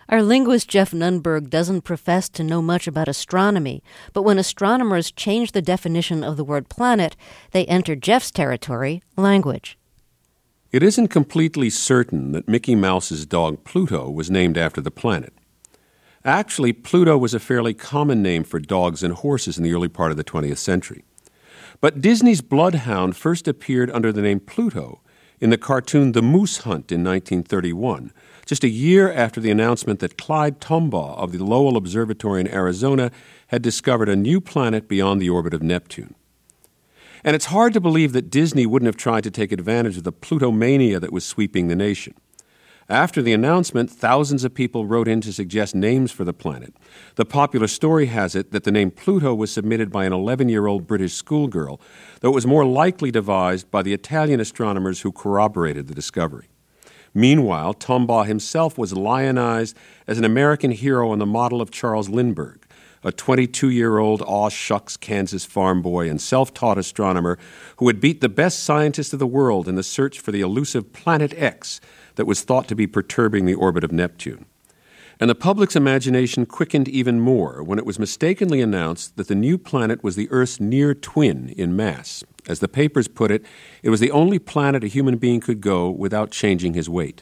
Our linguist Jeff Nunberg doesn't profess to know much about astronomy, but when astronomers change the definition of the word planet, they enter Jeff's territory, language. It isn't completely certain that Mickey Mouse's dog Pluto was named after the planet. Actually, Pluto was a fairly common name for dogs and horses in the early part of the 20th century. But Disney's Bloodhound first appeared under the name Pluto in the cartoon The Moose Hunt in 1931, just a year after the announcement that Clyde Tombaugh of the Lowell Observatory in Arizona had discovered a new planet beyond the orbit of Neptune. And it's hard to believe that Disney wouldn't have tried to take advantage of the Plutomania that was sweeping the nation. After the announcement, thousands of people wrote in to suggest names for the planet. The popular story has it that the name Pluto was submitted by an 11-year-old British schoolgirl, though it was more likely devised by the Italian astronomers who corroborated the discovery. Meanwhile, Tombaugh himself was lionized as an American hero on the model of Charles Lindbergh, a 22-year-old aw-shucks Kansas farm boy and self-taught astronomer who had beat the best scientists of the world in the search for the elusive Planet X that was thought to be perturbing the orbit of Neptune. And the public's imagination quickened even more when it was mistakenly announced that the new planet was the Earth's near twin in mass. As the papers put it, it was the only planet a human being could go without changing his weight.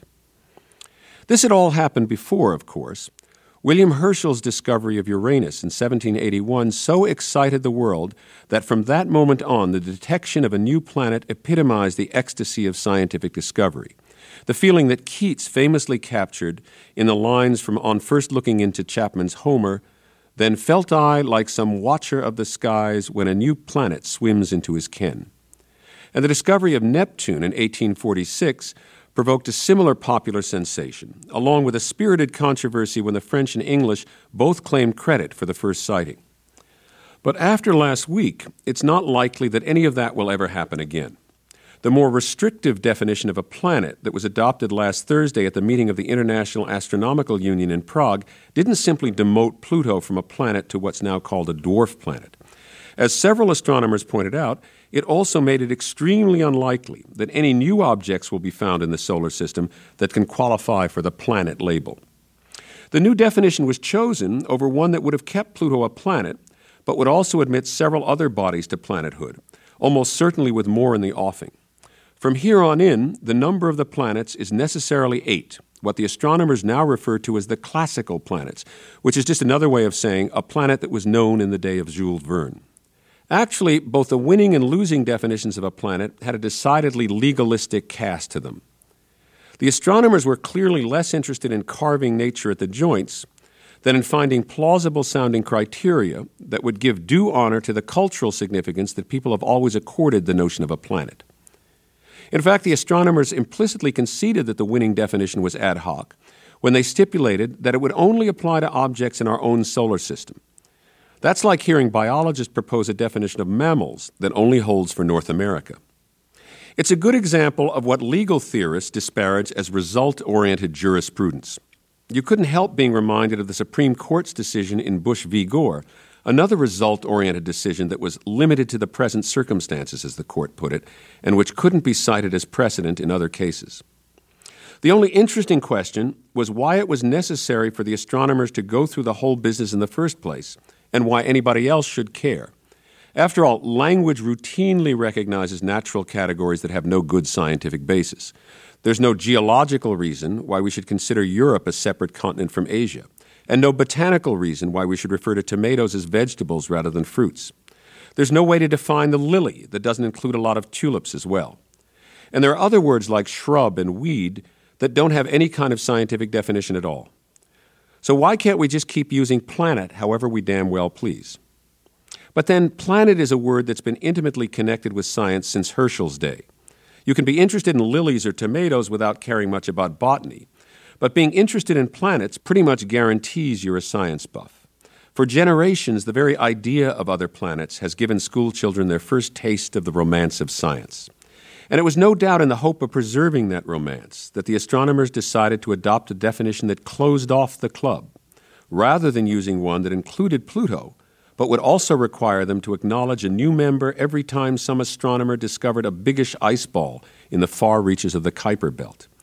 This had all happened before, of course. William Herschel's discovery of Uranus in 1781 so excited the world that from that moment on, the detection of a new planet epitomized the ecstasy of scientific discovery. The feeling that Keats famously captured in the lines from On First Looking into Chapman's Homer, "Then felt I like some watcher of the skies when a new planet swims into his ken." And the discovery of Neptune in 1846 provoked a similar popular sensation, along with a spirited controversy when the French and English both claimed credit for the first sighting. But after last week, it's not likely that any of that will ever happen again. The more restrictive definition of a planet that was adopted last Thursday at the meeting of the International Astronomical Union in Prague didn't simply demote Pluto from a planet to what's now called a dwarf planet. As several astronomers pointed out, it also made it extremely unlikely that any new objects will be found in the solar system that can qualify for the planet label. The new definition was chosen over one that would have kept Pluto a planet, but would also admit several other bodies to planethood, almost certainly with more in the offing. From here on in, the number of the planets is necessarily 8, what the astronomers now refer to as the classical planets, which is just another way of saying a planet that was known in the day of Jules Verne. Actually, both the winning and losing definitions of a planet had a decidedly legalistic cast to them. The astronomers were clearly less interested in carving nature at the joints than in finding plausible-sounding criteria that would give due honor to the cultural significance that people have always accorded the notion of a planet. In fact, the astronomers implicitly conceded that the winning definition was ad hoc when they stipulated that it would only apply to objects in our own solar system. That's like hearing biologists propose a definition of mammals that only holds for North America. It's a good example of what legal theorists disparage as result-oriented jurisprudence. You couldn't help being reminded of the Supreme Court's decision in Bush v. Gore, another result-oriented decision that was limited to the present circumstances, as the court put it, and which couldn't be cited as precedent in other cases. The only interesting question was why it was necessary for the astronomers to go through the whole business in the first place, and why anybody else should care. After all, language routinely recognizes natural categories that have no good scientific basis. There's no geological reason why we should consider Europe a separate continent from Asia, and no botanical reason why we should refer to tomatoes as vegetables rather than fruits. There's no way to define the lily that doesn't include a lot of tulips as well. And there are other words like shrub and weed that don't have any kind of scientific definition at all. So why can't we just keep using planet however we damn well please? But then planet is a word that's been intimately connected with science since Herschel's day. You can be interested in lilies or tomatoes without caring much about botany, but being interested in planets pretty much guarantees you're a science buff. For generations, the very idea of other planets has given school children their first taste of the romance of science. And it was no doubt in the hope of preserving that romance that the astronomers decided to adopt a definition that closed off the club, rather than using one that included Pluto, but would also require them to acknowledge a new member every time some astronomer discovered a biggish ice ball in the far reaches of the Kuiper Belt.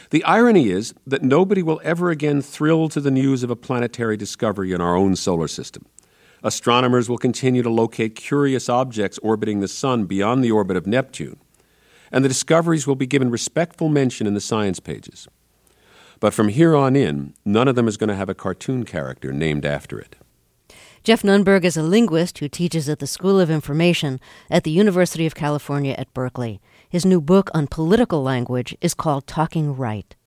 The irony is that nobody will ever again thrill to the news of a planetary discovery in our own solar system. Astronomers will continue to locate curious objects orbiting the Sun beyond the orbit of Neptune, and the discoveries will be given respectful mention in the science pages. But from here on in, none of them is going to have a cartoon character named after it. Jeff Nunberg is a linguist who teaches at the School of Information at the University of California at Berkeley. His new book on political language is called Talking Right.